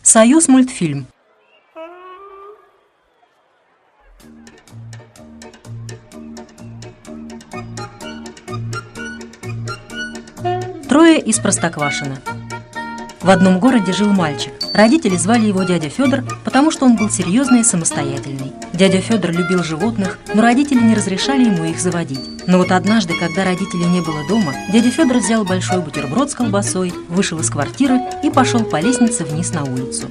Союзмультфильм. Трое из Простоквашино. В одном городе жил мальчик. Родители звали его дядя Федор, потому что он был серьезный и самостоятельный. Дядя Федор любил животных, но родители не разрешали ему их заводить. Но вот однажды, когда родителей не было дома, дядя Федор взял большой бутерброд с колбасой, вышел из квартиры и пошел по лестнице вниз на улицу.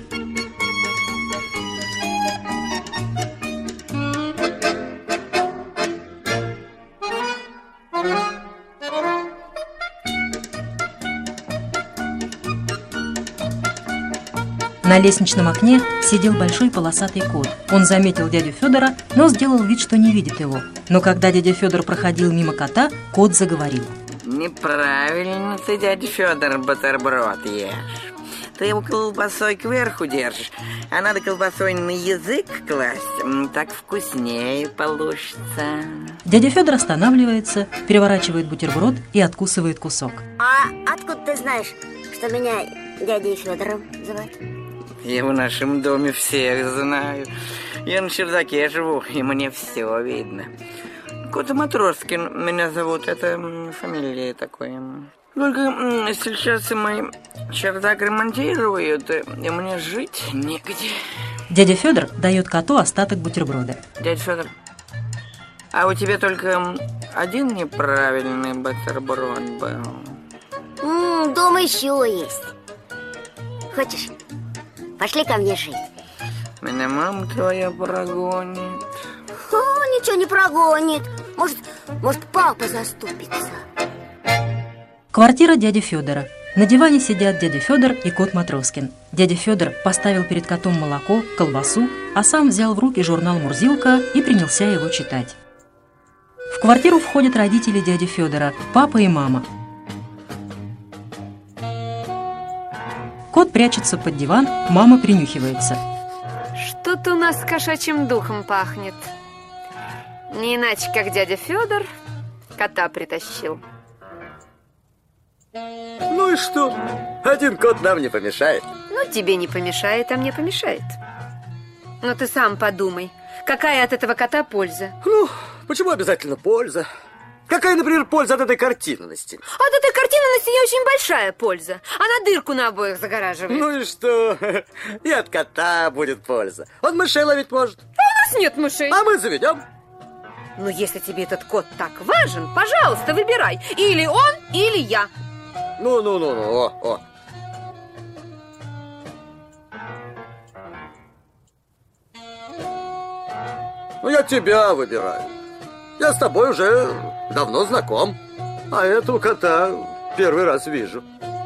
На лестничном окне сидел большой полосатый кот. Он заметил дядю Федора, но сделал вид, что не видит его. Но когда дядя Федор проходил мимо кота, кот заговорил. Неправильно ты, дядя Федор, бутерброд ешь. Ты его колбасой кверху держишь, а надо колбасой на язык класть, так вкуснее получится. Дядя Федор останавливается, переворачивает бутерброд и откусывает кусок. А откуда ты знаешь, что меня дядей Федором зовут? Я в нашем доме всех знаю. Я на чердаке живу, и мне все видно. Кот Матроскин меня зовут, это фамилия такая. Только сейчас мой чердак ремонтируют, и мне жить негде. Дядя Федор дает коту остаток бутерброда. Дядя Федор, а у тебя только один неправильный бутерброд был? Дома еще есть. Хочешь, пошли ко мне жить? Меня мама твоя прогонит. Ничего не прогонит. Может, папа заступится. Квартира дяди Федора. На диване сидят дядя Федор и кот Матроскин. Дядя Федор поставил перед котом молоко, колбасу, а сам взял в руки журнал «Мурзилка» и принялся его читать. В квартиру входят родители дяди Федора, папа и мама. Кот прячется под диван, мама принюхивается. Что-то у нас кошачьим духом пахнет. Не иначе, как дядя Федор кота притащил. Ну и что? Один кот нам не помешает. Ну, тебе не помешает, а мне помешает. Но ты сам подумай, какая от этого кота польза? Ну, почему обязательно польза? Какая, например, польза от этой картинности? От этой картинности не очень большая польза. Она дырку на обоих загораживает. Ну и что? И от кота будет польза. Он мышей ловить может. А у нас нет мышей. А мы заведем. Ну, если тебе этот кот так важен, пожалуйста, выбирай. Или он, или я. Ну, о. Ну, я тебя выбираю. Я с тобой уже давно знаком. А этого кота первый раз вижу.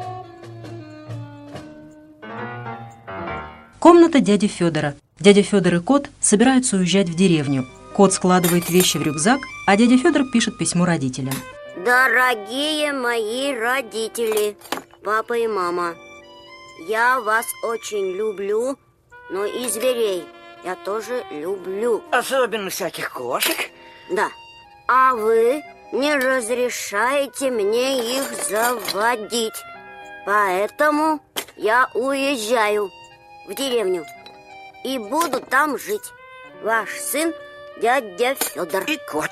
Комната дяди Федора. Дядя Федор и кот собираются уезжать в деревню. Кот складывает вещи в рюкзак, а дядя Федор пишет письмо родителям. Дорогие мои родители, папа и мама, я вас очень люблю, но и зверей я тоже люблю. Особенно всяких кошек. Да. А вы не разрешаете мне их заводить. Поэтому я уезжаю в деревню и буду там жить. Ваш сын дядя Федор. И кот.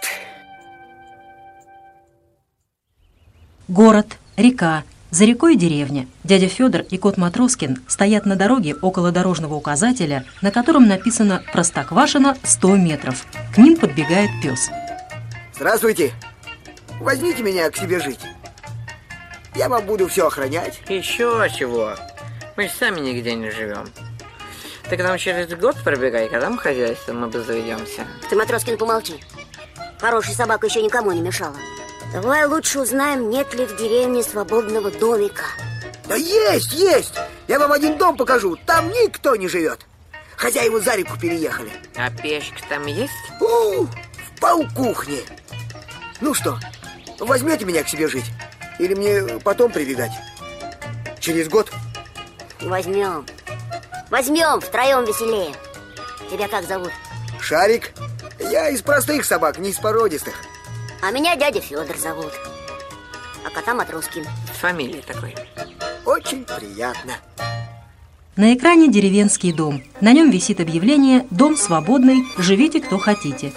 Город, река, за рекой деревня. Дядя Федор и кот Матроскин стоят на дороге около дорожного указателя, на котором написано «Простоквашино 100 метров». К ним подбегает пес. Здравствуйте. Возьмите меня к себе жить. Я вам буду все охранять. Еще чего? Мы же сами нигде не живем. Ты к нам через год пробегай, когда мы хозяйством обзаведемся. Ты, Матроскин, помолчи. Хорошая собака еще никому не мешала. Давай лучше узнаем, нет ли в деревне свободного домика. Да есть! Я вам один дом покажу. Там никто не живет. Хозяева за реку переехали. А печка там есть? В полкухне. Ну что, возьмете меня к себе жить? Или мне потом прибегать? Через год? Возьмем, втроем веселее. Тебя как зовут? Шарик. Я из простых собак, не из породистых. А меня дядя Федор зовут. А кота Матроскин. Фамилия такой. Очень приятно. На экране деревенский дом. На нем висит объявление «Дом свободный, живите кто хотите».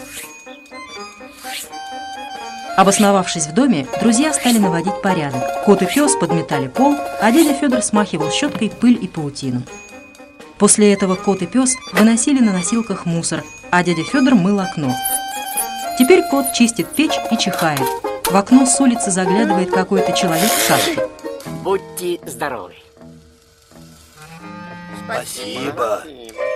Обосновавшись в доме, друзья стали наводить порядок. Кот и пес подметали пол, а дядя Федор смахивал щеткой пыль и паутину. После этого кот и пес выносили на носилках мусор, а дядя Федор мыл окно. Теперь кот чистит печь и чихает. В окно с улицы заглядывает какой-то человек в шапке. Будьте здоровы. Спасибо.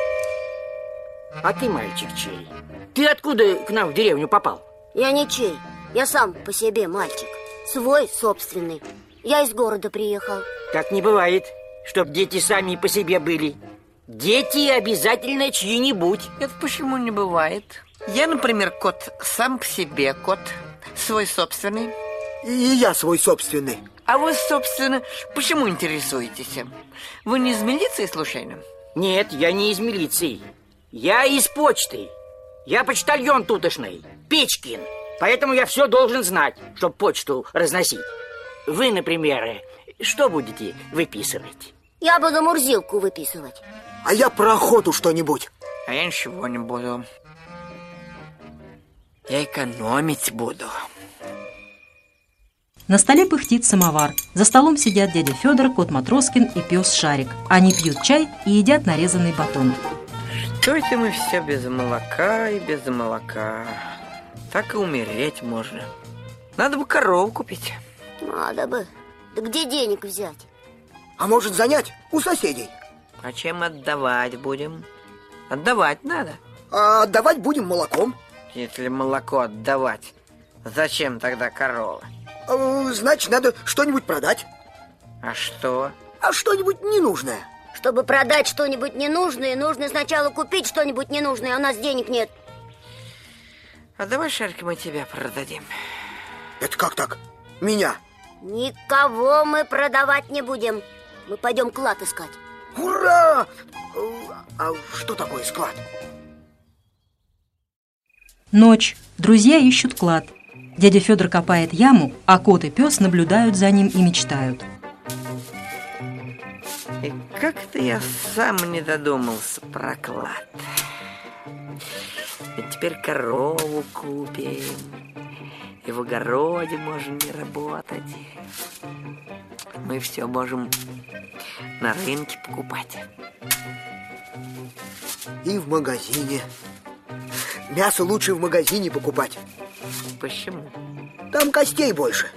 А ты, мальчик, чей? Ты откуда к нам в деревню попал? Я ничей. Я сам по себе мальчик. Свой, собственный. Я из города приехал. Так не бывает, чтоб дети сами по себе были. Дети обязательно чьи-нибудь. Это почему не бывает? Я, например, кот сам по себе кот, свой собственный. И я свой собственный. А вы, собственно, почему интересуетесь? Вы не из милиции, случайно? Нет, я не из милиции. Я из почты. Я почтальон тутошный, Печкин. Поэтому я все должен знать, чтобы почту разносить. Вы, например, что будете выписывать? Я буду Мурзилку выписывать. А я про охоту что-нибудь. А я ничего не буду. Я экономить буду. На столе пыхтит самовар. За столом сидят дядя Федор, кот Матроскин и пес Шарик. Они пьют чай и едят нарезанный батон. Что это мы все без молока и без молока? Так и умереть можно. Надо бы корову купить. Надо бы. Да где денег взять? А может занять у соседей? А чем отдавать будем? Отдавать надо. А отдавать будем молоком. Если молоко отдавать, зачем тогда корова? Значит, надо что-нибудь продать. А что? А что-нибудь ненужное. Чтобы продать что-нибудь ненужное, нужно сначала купить что-нибудь ненужное, а у нас денег нет. А давай, Шарик, мы тебя продадим. Это как так? Меня? Никого мы продавать не будем. Мы пойдем клад искать. Ура! А что такое склад? Ночь. Друзья ищут клад. Дядя Федор копает яму, а кот и пес наблюдают за ним и мечтают. И как-то я сам не додумался про клад. Ведь теперь корову купим, и в огороде можем не работать. Мы все можем на рынке покупать. И в магазине. Мясо лучше в магазине покупать. Почему? Там костей больше.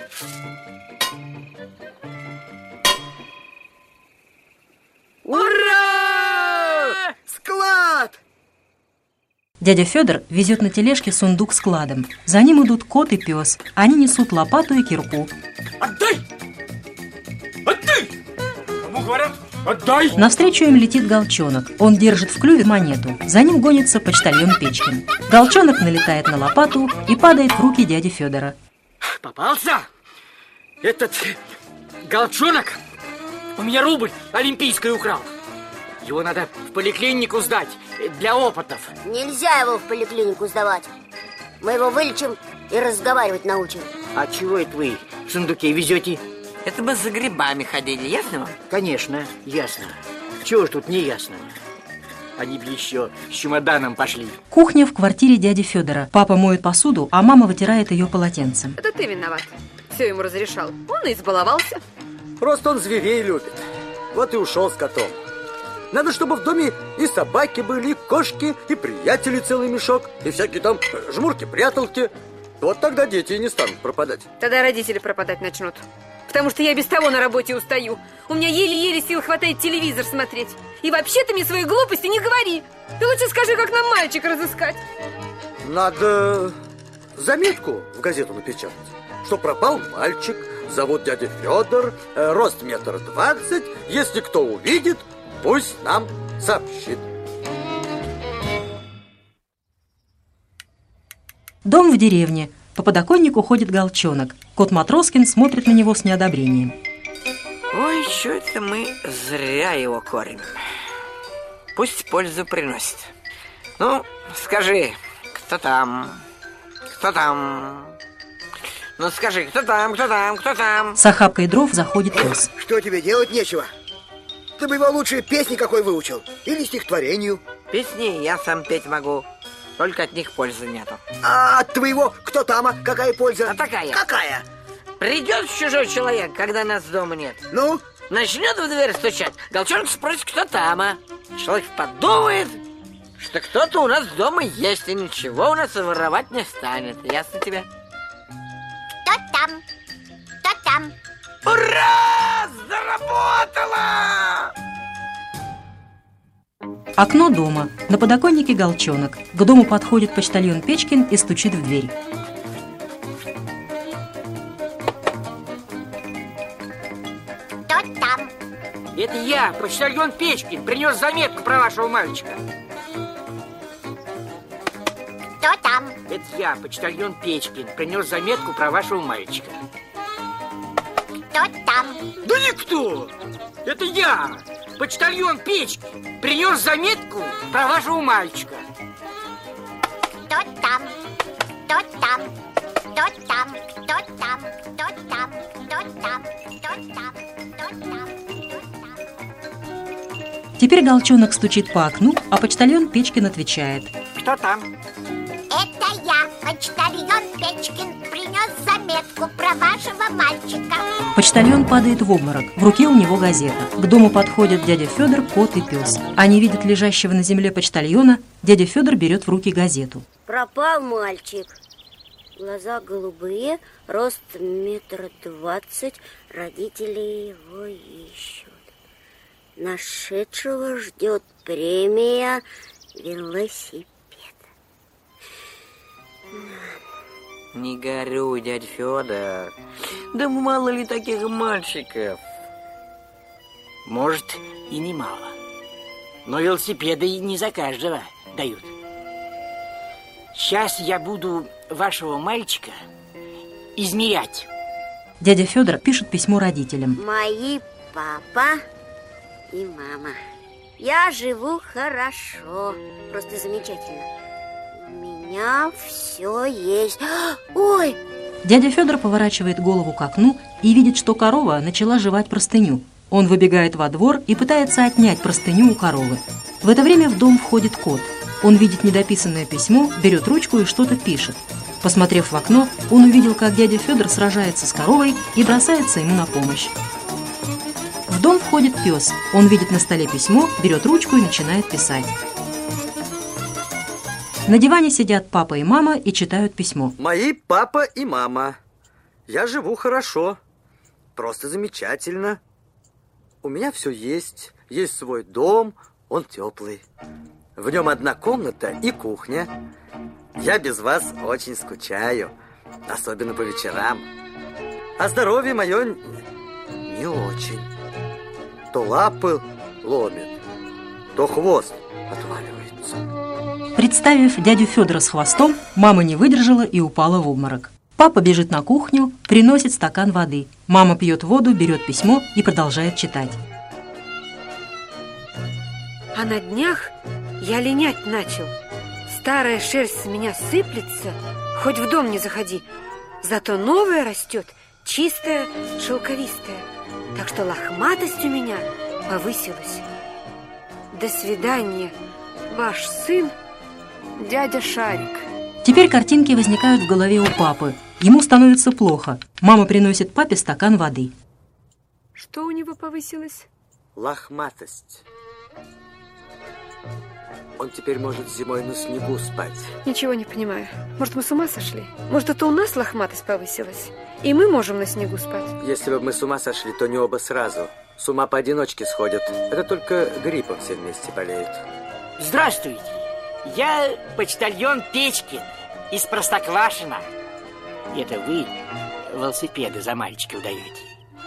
Ура! Склад! Дядя Федор везет на тележке сундук с кладом. За ним идут кот и пес. Они несут лопату и кирку. Отдай! Отдай! Кому говорят? Отдай! Навстречу им летит Голчонок. Он держит в клюве монету. За ним гонится почтальон Печкин. Голчонок налетает на лопату и падает в руки дяди Федора. Попался? Этот Голчонок у меня рубль олимпийский украл. Его надо в поликлинику сдать для опытов. Нельзя его в поликлинику сдавать. Мы его вылечим и разговаривать научим. А чего это вы в сундуке везете? Это мы за грибами ходили, ясно вам? Конечно, ясно. Чего ж тут не ясно? Они бы еще с чемоданом пошли. Кухня в квартире дяди Федора. Папа моет посуду, а мама вытирает ее полотенцем. Это ты виноват. Все ему разрешал. Он и избаловался. Просто он зверей любит. Вот и ушел с котом. Надо, чтобы в доме и собаки были, и кошки, и приятели целый мешок, и всякие там жмурки-пряталки. Вот тогда дети и не станут пропадать. Тогда родители пропадать начнут. Потому что я без того на работе устаю. У меня еле-еле сил хватает телевизор смотреть. И вообще ты мне свои глупости не говори. Ты лучше скажи, как нам мальчика разыскать. Надо заметку в газету напечатать, что пропал мальчик, зовут дядя Федор, рост 1,20 м. Если кто увидит, пусть нам сообщит. Дом в деревне. По подоконнику ходит Голчонок. Кот Матроскин смотрит на него с неодобрением. Ой, что это мы зря его кормим. Пусть пользу приносит. Ну, скажи, кто там? Кто там? Ну, скажи, кто там, кто там, кто там? С охапкой дров заходит пес. Что тебе делать нечего? Ты бы его лучше песни какой выучил. Или стихотворению. Песни я сам петь могу. Только от них пользы нету. А от твоего кто тама? Какая польза? А такая. Какая? Придет чужой человек, когда нас дома нет. Ну? Начнет в дверь стучать. Голчонок спросит, кто там, а? Человек подумает, что кто-то у нас дома есть, и ничего у нас воровать не станет. Ясно тебе? Кто там? Кто там? Ура! Заработало! Окно дома. На подоконнике голчонок. К дому подходит почтальон Печкин и стучит в дверь. Кто там? Это я, почтальон Печкин, принес заметку про вашего мальчика. Кто там? Это я, почтальон Печкин, принес заметку про вашего мальчика. Кто там? Да никто! Это я, почтальон Печкин, принес заметку про вашего мальчика. Кто там? Кто там? Кто там? Кто там? Кто там? Кто там? Кто там? Кто там? Теперь голчонок стучит по окну, а почтальон Печкин отвечает. Кто там? Это я, почтальон Печкин, принес заметку про вашего мальчика. Почтальон падает в обморок. В руке у него газета. К дому подходят дядя Федор, кот и пес. Они видят лежащего на земле почтальона. Дядя Федор берет в руки газету. Пропал мальчик. Глаза голубые, рост 1,20 м. Родители его ищут. Нашедшего ждет премия велосипед. Не горюй, дядь Федор. Да мало ли таких мальчиков. Может, и немало. Но велосипеды и не за каждого дают. Сейчас я буду вашего мальчика измерять. Дядя Федор пишет письмо родителям. Мои папа и мама. Я живу хорошо. Просто замечательно. У меня все есть. Ой! Дядя Федор поворачивает голову к окну и видит, что корова начала жевать простыню. Он выбегает во двор и пытается отнять простыню у коровы. В это время в дом входит кот. Он видит недописанное письмо, берет ручку и что-то пишет. Посмотрев в окно, он увидел, как дядя Федор сражается с коровой и бросается ему на помощь. В дом входит пес. Он видит на столе письмо, берет ручку и начинает писать. На диване сидят папа и мама и читают письмо. Мои папа и мама. Я живу хорошо. Просто замечательно. У меня все есть. Есть свой дом, он теплый. В нем одна комната и кухня. Я без вас очень скучаю. Особенно по вечерам. А здоровье мое не очень. То лапы ломит, то хвост отваливается. Представив дядю Федора с хвостом, мама не выдержала и упала в обморок. Папа бежит на кухню, приносит стакан воды. Мама пьет воду, берет письмо и продолжает читать. А на днях я линять начал. Старая шерсть с меня сыплется, хоть в дом не заходи. Зато новая растет, чистая, шелковистая. Так что лохматость у меня повысилась. До свидания, ваш сын, дядя Шарик. Теперь картинки возникают в голове у папы. Ему становится плохо. Мама приносит папе стакан воды. Что у него повысилось? Лохматость. Он теперь может зимой на снегу спать. Ничего не понимаю. Может, мы с ума сошли? Может, это у нас лохматость повысилась? И мы можем на снегу спать? Если бы мы с ума сошли, то не оба сразу. С ума поодиночке сходят. Это только гриппом все вместе болеют. Здравствуйте. Я почтальон Печкин из Простоквашино. Это вы велосипеды за мальчиков даете?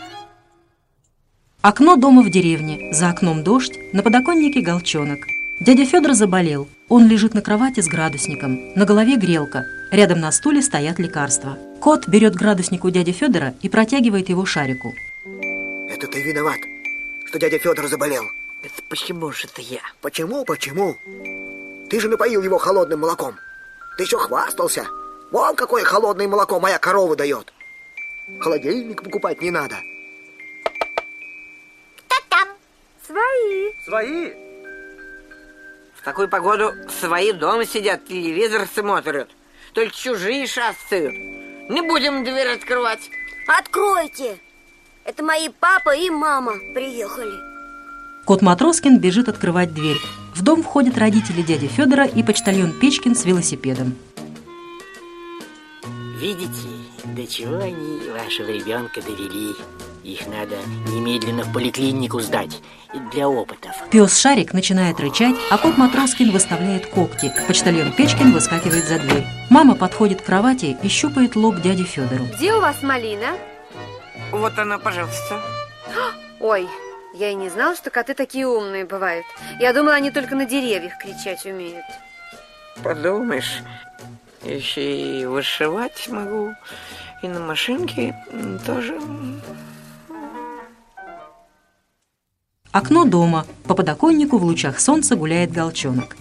Окно дома в деревне. За окном дождь, на подоконнике голчонок. Дядя Федор заболел. Он лежит на кровати с градусником. На голове грелка. Рядом на стуле стоят лекарства. Кот берет градусник у дяди Федора и протягивает его Шарику. Это ты виноват, что дядя Федор заболел. Это почему же это я? Почему? Ты же напоил его холодным молоком. Ты еще хвастался. Вон какое холодное молоко моя корова дает. Холодильник покупать не надо. Кто там? С вами свои. В такую погоду свои дома сидят, телевизор смотрят. Только чужие шастают. Не будем дверь открывать. Откройте! Это мои папа и мама приехали. Кот Матроскин бежит открывать дверь. В дом входят родители дяди Федора и почтальон Печкин с велосипедом. Видите, до чего они вашего ребенка довели? Их надо немедленно в поликлинику сдать для опытов. Пес Шарик начинает рычать, а кот Матроскин выставляет когти. Почтальон Печкин выскакивает за дверь. Мама подходит к кровати и щупает лоб дяде Федору. Где у вас малина? Вот она, пожалуйста. Ой, я и не знала, что коты такие умные бывают. Я думала, они только на деревьях кричать умеют. Подумаешь, еще и вышивать могу, и на машинке тоже. Окно дома. По подоконнику в лучах солнца гуляет Голчонок.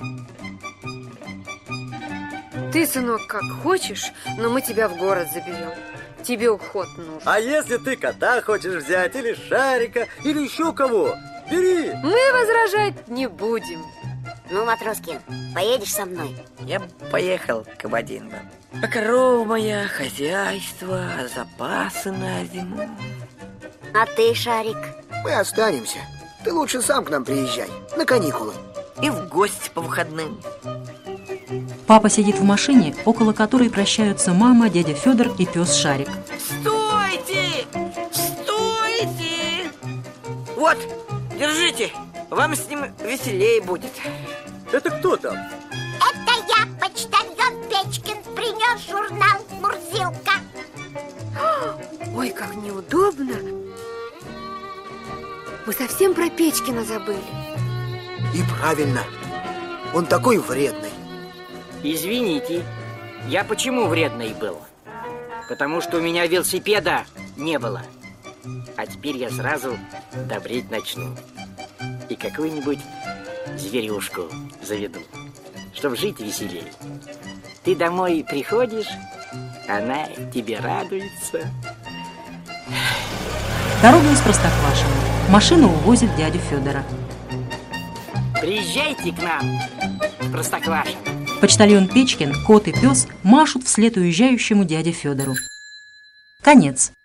Ты, сынок, как хочешь, но мы тебя в город заберем. Тебе уход нужен. А если ты кота хочешь взять, или Шарика, или еще кого, бери. Мы возражать не будем. Ну, Матроскин, поедешь со мной? Я бы поехал к Кабадинам. А корова моя, хозяйство, запасы на зиму. А ты, Шарик? Мы останемся. Ты лучше сам к нам приезжай, на каникулы. И в гости по выходным. Папа сидит в машине, около которой прощаются мама, дядя Федор и пес Шарик. Стойте! Стойте! Вот, держите. Вам с ним веселее будет. Это кто там? Это я, почтальон Печкин, принес журнал «Мурзилка». Ой, как неудобно. Мы совсем про Печкина забыли. И правильно. Он такой вредный. Извините, я почему вредный был? Потому что у меня велосипеда не было. А теперь я сразу добреть начну. И какую-нибудь зверюшку заведу, чтобы жить веселее. Ты домой приходишь, она тебе радуется. Дорога из Простоквашино. Машина увозит дядю Федора. Приезжайте к нам в Простоквашино. Почтальон Печкин, кот и пес машут вслед уезжающему дяде Федору. Конец.